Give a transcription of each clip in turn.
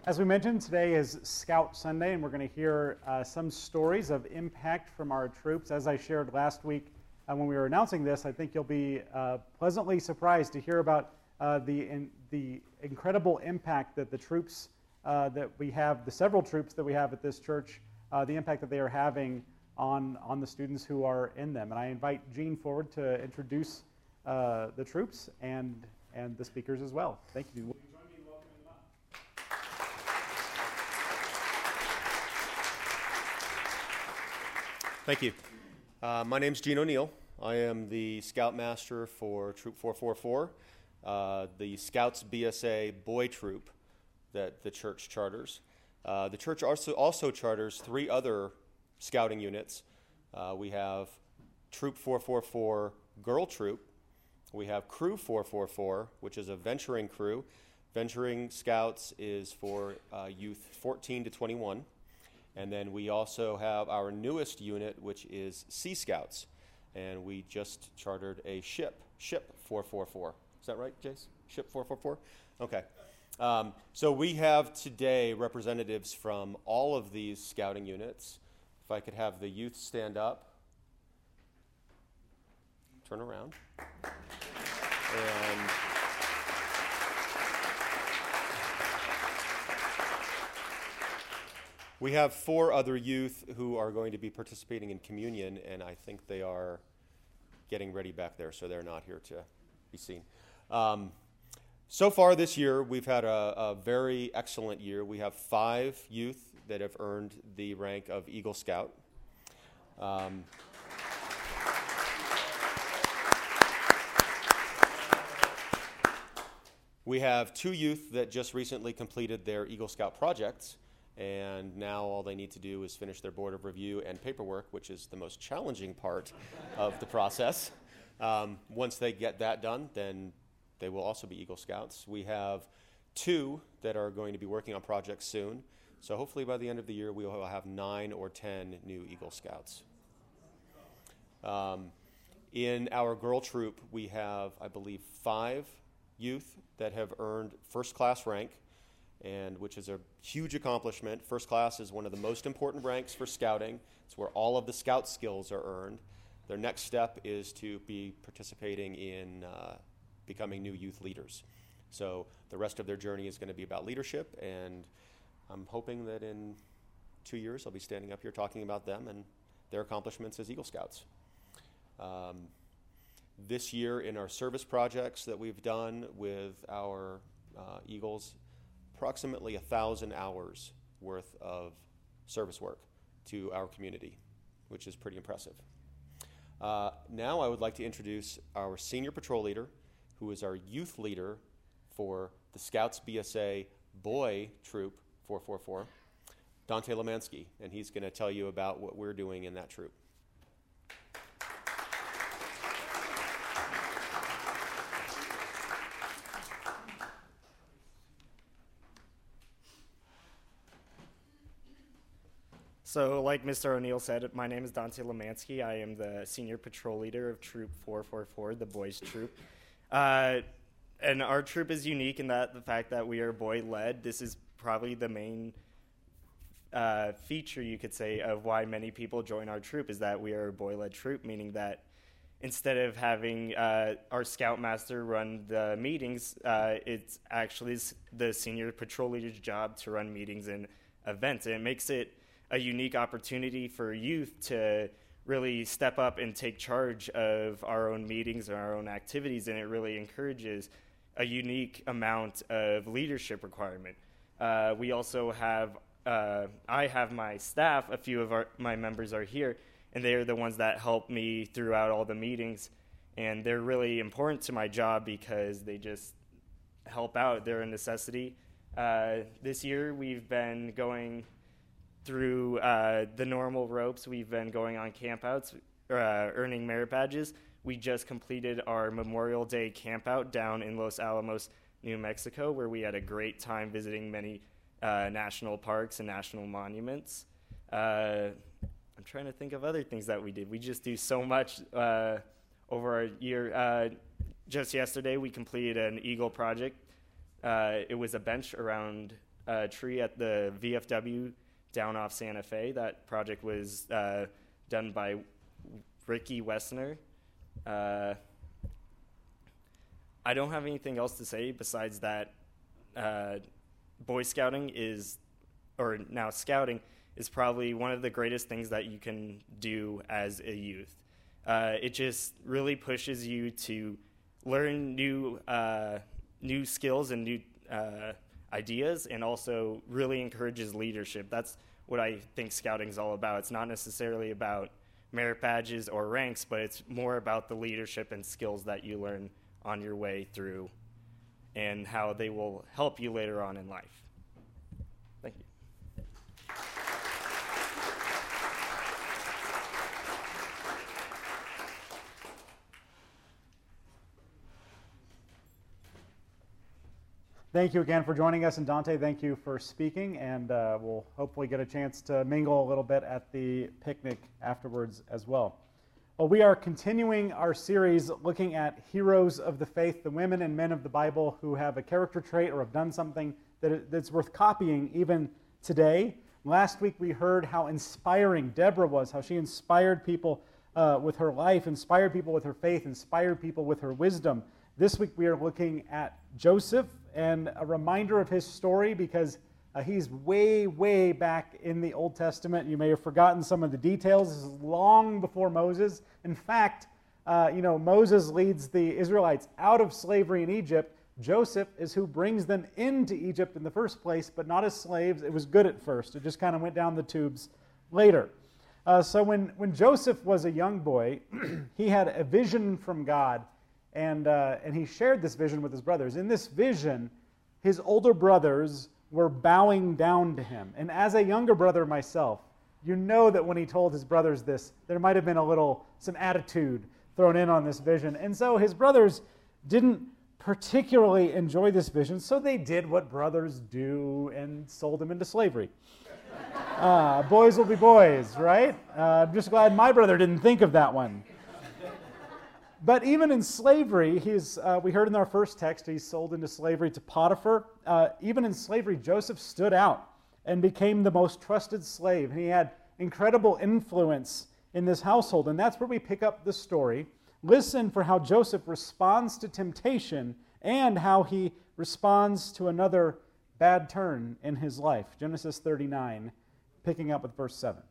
As we mentioned, today is Scout Sunday, and we're going to hear some stories of impact from our troops. As I shared last week when we were announcing this, I think you'll be pleasantly surprised to hear about the incredible impact that the troops that we have, the several troops that we have at this church, the impact that they are having on the students who are in them. And I invite Gene forward to introduce the troops and the speakers as well. Thank you. Thank you. My name's Gene O'Neill. I am the Scoutmaster for Troop 444, the Scouts BSA boy troop that the church charters. The church also charters 3 other scouting units. We have Troop 444 girl troop. We have Crew 444, which is a venturing crew. Venturing Scouts is for youth 14 to 21. And then we also have our newest unit, which is Sea Scouts. And we just chartered a ship 444. Is that right, Jace? Ship 444? Okay. So we have today representatives from all of these scouting units. If I could have the youth stand up. Turn around. And we have 4 other youth who are going to be participating in communion, and I think they are getting ready back there, so they're not here to be seen. So far this year, we've had a very excellent year. We have 5 youth that have earned the rank of Eagle Scout. We have 2 youth that just recently completed their Eagle Scout projects. And now all they need to do is finish their board of review and paperwork, which is the most challenging part of the process. Once they get that done, then they will also be Eagle Scouts. We have 2 that are going to be working on projects soon. So hopefully by the end of the year, we will have 9 or 10 new Eagle Scouts. In our girl troop, we have, I believe, 5 youth that have earned first class rank, and which is a huge accomplishment. First class is one of the most important ranks for scouting. It's where all of the scout skills are earned. Their next step is to be participating in becoming new youth leaders. So the rest of their journey is going to be about leadership, and I'm hoping that in 2 years I'll be standing up here talking about them and their accomplishments as Eagle Scouts. This year in our service projects that we've done with our Eagles, approximately 1,000 hours worth of service work to our community, which is pretty impressive. Now I would like to introduce our senior patrol leader, who is our youth leader for the Scouts BSA Boy Troop 444, Dante Lemansky, and he's going to tell you about what we're doing in that troop. So like Mr. O'Neill said, my name is Dante Lemansky. I am the senior patrol leader of Troop 444, the boys troop. And our troop is unique in that the fact that we are boy-led. This is probably the main feature, you could say, of why many people join our troop, is that we are a boy-led troop, meaning that instead of having our scoutmaster run the meetings, it's actually the senior patrol leader's job to run meetings and events. And it makes it a unique opportunity for youth to really step up and take charge of our own meetings and our own activities, and it really encourages a unique amount of leadership requirement. We also have, I have my staff, a few of my members are here, and they are the ones that help me throughout all the meetings, and they're really important to my job because they just help out. They're a necessity. This year we've been going through the normal ropes. We've been going on campouts, earning merit badges. We just completed our Memorial Day campout down in Los Alamos, New Mexico, where we had a great time visiting many national parks and national monuments. I'm trying to think of other things that we did. We just do so much over our year. Just yesterday, we completed an Eagle project. It was a bench around tree at the VFW down off Santa Fe. That project was done by Ricky Wessner. I don't have anything else to say besides that Boy Scouting scouting is probably one of the greatest things that you can do as a youth. It just really pushes you to learn new skills and new ideas, and also really encourages leadership. That's what I think scouting is all about. It's not necessarily about merit badges or ranks, but it's more about the leadership and skills that you learn on your way through and how they will help you later on in life. Thank you. Thank you again for joining us, and Dante, thank you for speaking, and we'll hopefully get a chance to mingle a little bit at the picnic afterwards as well. Well, we are continuing our series looking at heroes of the faith, the women and men of the Bible who have a character trait or have done something that's worth copying even today. Last week we heard how inspiring Deborah was, how she inspired people with her life, inspired people with her faith, inspired people with her wisdom. This week we are looking at Joseph, and a reminder of his story because he's way, way back in the Old Testament. You may have forgotten some of the details. This is long before Moses. In fact, Moses leads the Israelites out of slavery in Egypt. Joseph is who brings them into Egypt in the first place, but not as slaves. It was good at first. It just kind of went down the tubes later. So when Joseph was a young boy, he had a vision from God. And he shared this vision with his brothers. In this vision, his older brothers were bowing down to him. And as a younger brother myself, you know that when he told his brothers this, there might have been some attitude thrown in on this vision. And so his brothers didn't particularly enjoy this vision, so they did what brothers do and sold him into slavery. Boys will be boys, right? I'm just glad my brother didn't think of that one. But even in slavery, we heard in our first text, he's sold into slavery to Potiphar. Even in slavery, Joseph stood out and became the most trusted slave. And he had incredible influence in this household. And that's where we pick up the story. Listen for how Joseph responds to temptation and how he responds to another bad turn in his life. Genesis 39, picking up with verse 7.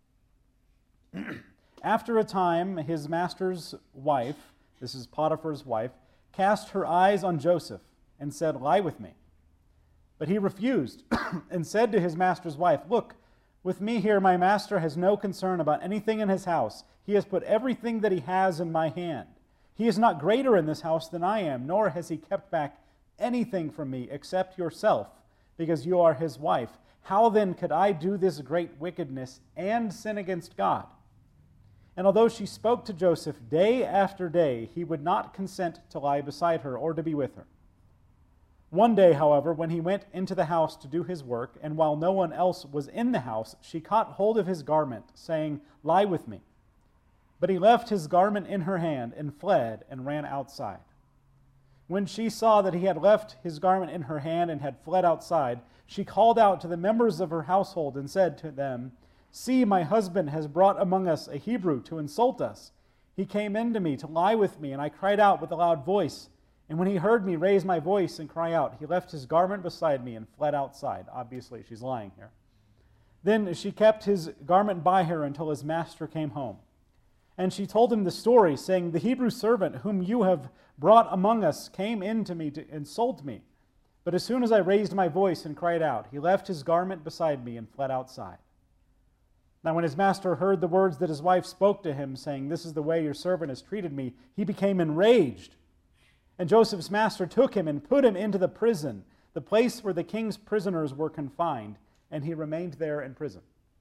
After a time, his master's wife, this is Potiphar's wife, cast her eyes on Joseph and said, "Lie with me." But he refused and said to his master's wife, "Look, with me here my master has no concern about anything in his house. He has put everything that he has in my hand. He is not greater in this house than I am, nor has he kept back anything from me except yourself, because you are his wife. How then could I do this great wickedness and sin against God?" And although she spoke to Joseph day after day, he would not consent to lie beside her or to be with her. One day, however, when he went into the house to do his work, and while no one else was in the house, she caught hold of his garment, saying, "Lie with me." But he left his garment in her hand and fled and ran outside. When she saw that he had left his garment in her hand and had fled outside, she called out to the members of her household and said to them, "See, my husband has brought among us a Hebrew to insult us. He came in to me to lie with me, and I cried out with a loud voice. And when he heard me raise my voice and cry out, he left his garment beside me and fled outside." Obviously, she's lying here. Then she kept his garment by her until his master came home. And she told him the story, saying, "The Hebrew servant whom you have brought among us came in to me to insult me. But as soon as I raised my voice and cried out, he left his garment beside me and fled outside." Now when his master heard the words that his wife spoke to him, saying, "This is the way your servant has treated me," he became enraged. And Joseph's master took him and put him into the prison, the place where the king's prisoners were confined, and he remained there in prison.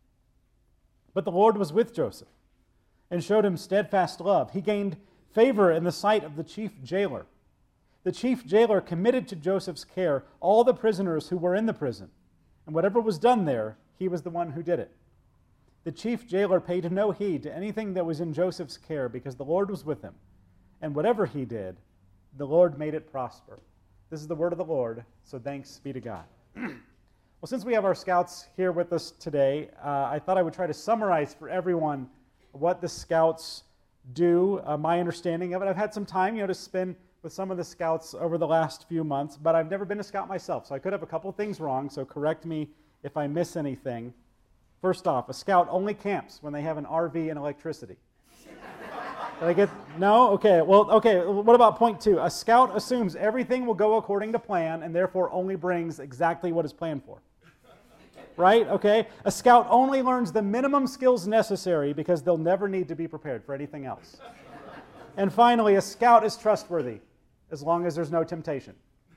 But the Lord was with Joseph and showed him steadfast love. He gained favor in the sight of the chief jailer. The chief jailer committed to Joseph's care all the prisoners who were in the prison, and whatever was done there, he was the one who did it. The chief jailer paid no heed to anything that was in Joseph's care because the Lord was with him, and whatever he did, the Lord made it prosper. This is the word of the Lord, so thanks be to God. Well, since we have our scouts here with us today, I thought I would try to summarize for everyone what the scouts do, my understanding of it. I've had some time, to spend with some of the scouts over the last few months, but I've never been a scout myself, so I could have a couple of things wrong, so correct me if I miss anything. First off, a scout only camps when they have an RV and electricity. Did I get, no? Okay, what about point 2? A scout assumes everything will go according to plan and therefore only brings exactly what is planned for. Right? Okay? A scout only learns the minimum skills necessary because they'll never need to be prepared for anything else. And finally, a scout is trustworthy as long as there's no temptation.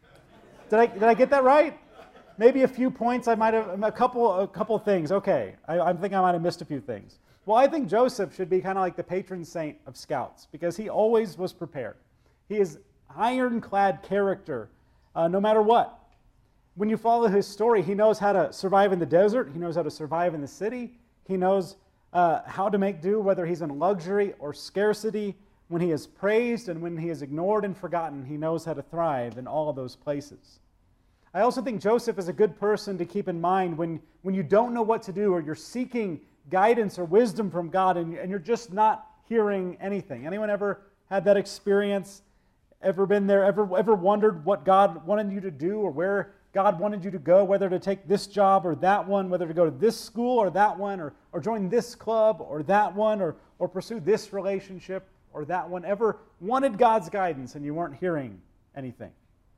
Did I get that right? Maybe a few points, I might have, a couple things. Okay, I think I might have missed a few things. Well, I think Joseph should be kind of like the patron saint of scouts because he always was prepared. He is ironclad character no matter what. When you follow his story, he knows how to survive in the desert. He knows how to survive in the city. He knows how to make do, whether he's in luxury or scarcity. When he is praised and when he is ignored and forgotten, he knows how to thrive in all of those places. I also think Joseph is a good person to keep in mind when you don't know what to do or you're seeking guidance or wisdom from God and you're just not hearing anything. Anyone ever had that experience? Ever been there? Ever wondered what God wanted you to do or where God wanted you to go, whether to take this job or that one, whether to go to this school or that one, or join this club or that one, or pursue this relationship or that one? Ever wanted God's guidance and you weren't hearing anything?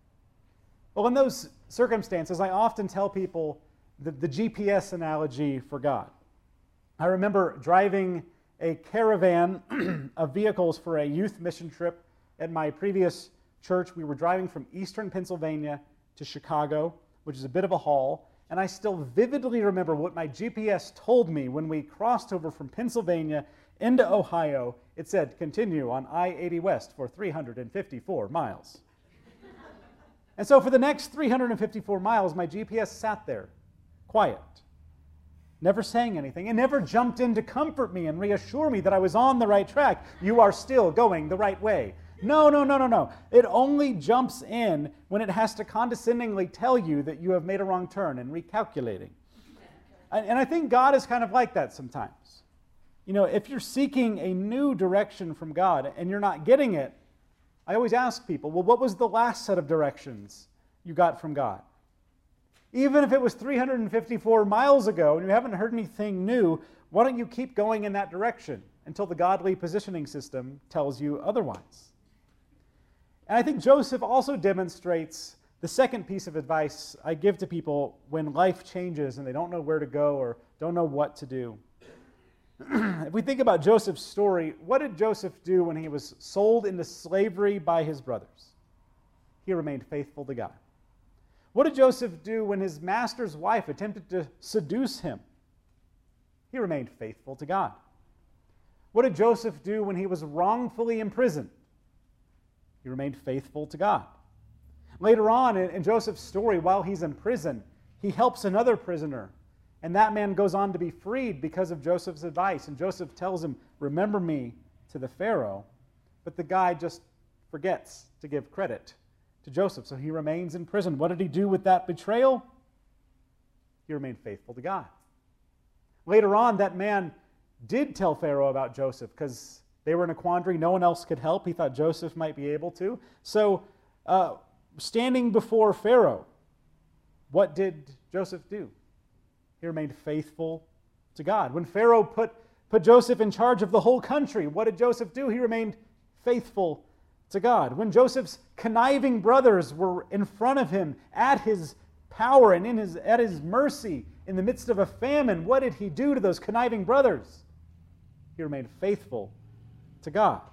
Well, in those circumstances, I often tell people the GPS analogy for God. I remember driving a caravan of vehicles for a youth mission trip at my previous church. We were driving from eastern Pennsylvania to Chicago, which is a bit of a haul, and I still vividly remember what my GPS told me when we crossed over from Pennsylvania into Ohio. It said, continue on I-80 West for 354 miles. And so for the next 354 miles, my GPS sat there, quiet, never saying anything, and never jumped in to comfort me and reassure me that I was on the right track. You are still going the right way. No. It only jumps in when it has to condescendingly tell you that you have made a wrong turn and recalculating. And I think God is kind of like that sometimes. If you're seeking a new direction from God and you're not getting it, I always ask people, well, what was the last set of directions you got from God? Even if it was 354 miles ago and you haven't heard anything new, why don't you keep going in that direction until the godly positioning system tells you otherwise? And I think Joseph also demonstrates the second piece of advice I give to people when life changes and they don't know where to go or don't know what to do. If we think about Joseph's story, what did Joseph do when he was sold into slavery by his brothers? He remained faithful to God. What did Joseph do when his master's wife attempted to seduce him? He remained faithful to God. What did Joseph do when he was wrongfully imprisoned? He remained faithful to God. Later on in Joseph's story, while he's in prison, he helps another prisoner, and that man goes on to be freed because of Joseph's advice. And Joseph tells him, remember me to the Pharaoh, but the guy just forgets to give credit to Joseph, so he remains in prison. What did he do with that betrayal? He remained faithful to God. Later on, that man did tell Pharaoh about Joseph because they were in a quandary. No one else could help. He thought Joseph might be able to. So, standing before Pharaoh, what did Joseph do? He remained faithful to God. When Pharaoh put Joseph in charge of the whole country, what did Joseph do? He remained faithful to God. When Joseph's conniving brothers were in front of him at his power and at his mercy in the midst of a famine, what did he do to those conniving brothers? He remained faithful to God.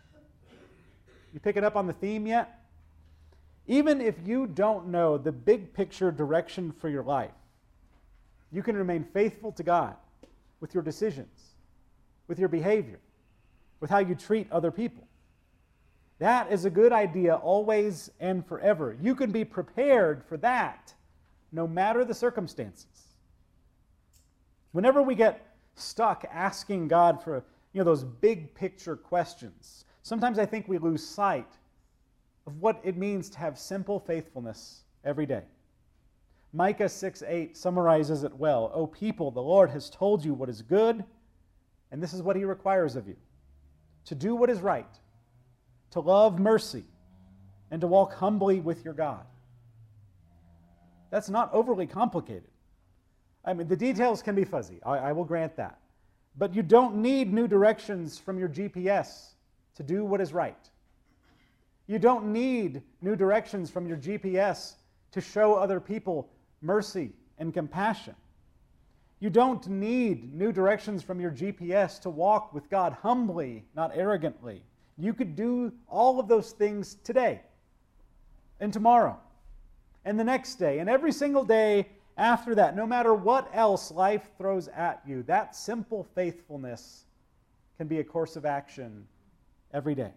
You picking up on the theme yet? Even if you don't know the big picture direction for your life, you can remain faithful to God with your decisions, with your behavior, with how you treat other people. That is a good idea always and forever. You can be prepared for that no matter the circumstances. Whenever we get stuck asking God for those big picture questions, sometimes I think we lose sight of what it means to have simple faithfulness every day. Micah 6:8 summarizes it well. O people, the Lord has told you what is good, and this is what he requires of you: to do what is right, to love mercy, and to walk humbly with your God. That's not overly complicated. I mean, the details can be fuzzy. I will grant that. But you don't need new directions from your GPS to do what is right. You don't need new directions from your GPS to show other people mercy and compassion. You don't need new directions from your GPS to walk with God humbly, not arrogantly. You could do all of those things today and tomorrow and the next day and every single day after that, no matter what else life throws at you. That simple faithfulness can be a course of action every day.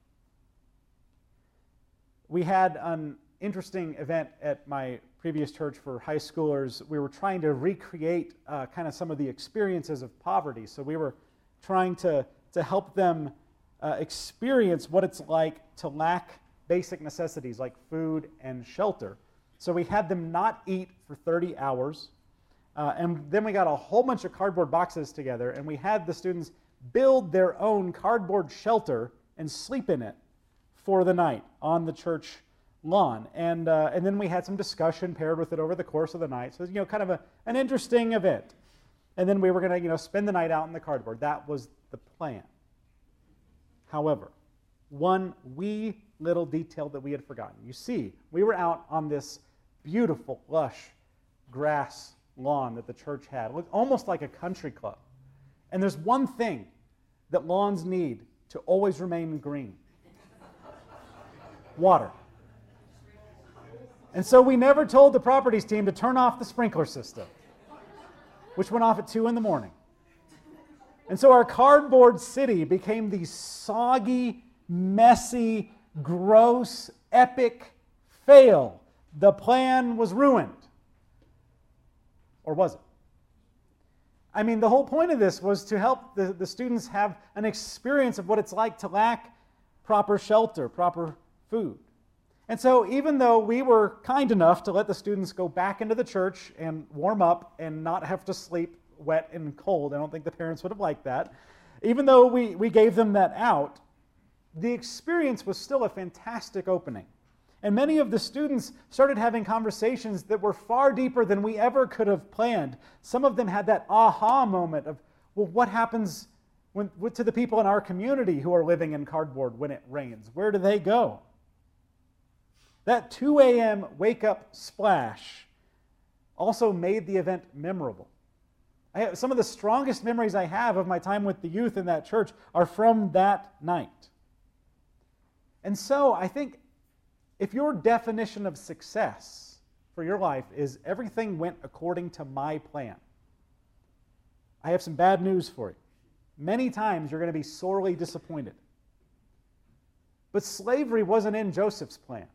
We had an interesting event at my previous church for high schoolers. We were trying to recreate kind of some of the experiences of poverty. So we were trying to help them experience what it's like to lack basic necessities like food and shelter. So we had them not eat for 30 hours, and then we got a whole bunch of cardboard boxes together, and we had the students build their own cardboard shelter and sleep in it for the night on the church lawn. And then we had some discussion paired with it over the course of the night. So, kind of an interesting event. And then we were going to, spend the night out in the cardboard. That was the plan. However, one wee little detail that we had forgotten. You see, we were out on this beautiful, lush grass lawn that the church had. It looked almost like a country club. And there's one thing that lawns need to always remain green: water. And so we never told the properties team to turn off the sprinkler system, which went off at 2 a.m. And so our cardboard city became the soggy, messy, gross, epic fail. The plan was ruined. Or was it? I mean, the whole point of this was to help the students have an experience of what it's like to lack proper shelter, proper food. And so even though we were kind enough to let the students go back into the church and warm up and not have to sleep wet and cold, I don't think the parents would have liked that, even though we gave them that out, the experience was still a fantastic opening. And many of the students started having conversations that were far deeper than we ever could have planned. Some of them had that aha moment of, well, what happens to the people in our community who are living in cardboard when it rains? Where do they go? That 2 a.m. wake-up splash also made the event memorable. Some of the strongest memories I have of my time with the youth in that church are from that night. And so I think if your definition of success for your life is everything went according to my plan, I have some bad news for you. Many times you're going to be sorely disappointed. But slavery wasn't in Joseph's plan.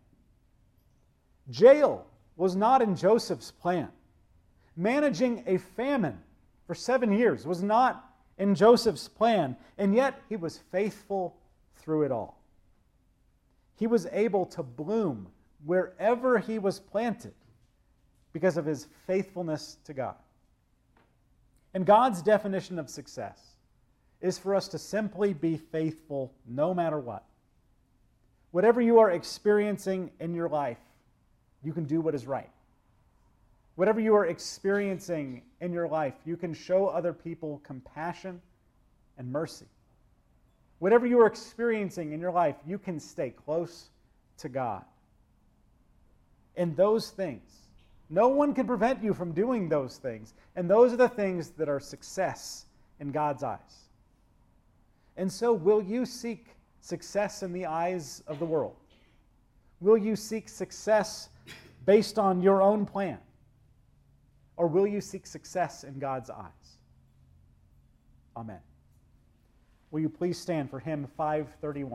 Jail was not in Joseph's plan. Managing a famine for 7 years was not in Joseph's plan, and yet he was faithful through it all. He was able to bloom wherever he was planted because of his faithfulness to God. And God's definition of success is for us to simply be faithful no matter what. Whatever you are experiencing in your life, you can do what is right. Whatever you are experiencing in your life, you can show other people compassion and mercy. Whatever you are experiencing in your life, you can stay close to God. And those things, no one can prevent you from doing those things. And those are the things that are success in God's eyes. And so, will you seek success in the eyes of the world? Will you seek success based on your own plan? Or will you seek success in God's eyes? Amen. Will you please stand for hymn 531?